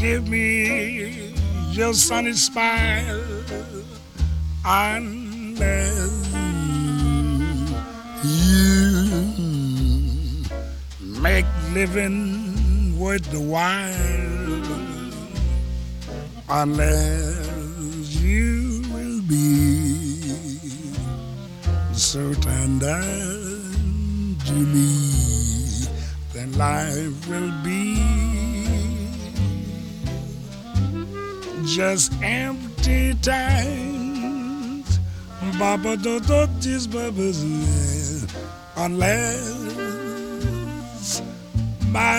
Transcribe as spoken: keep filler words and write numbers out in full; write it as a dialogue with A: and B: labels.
A: give me your sunny smile unless you make living worth the while, unless you will be so tender to me, then life will be just empty times. Baba do do this bubbles unless my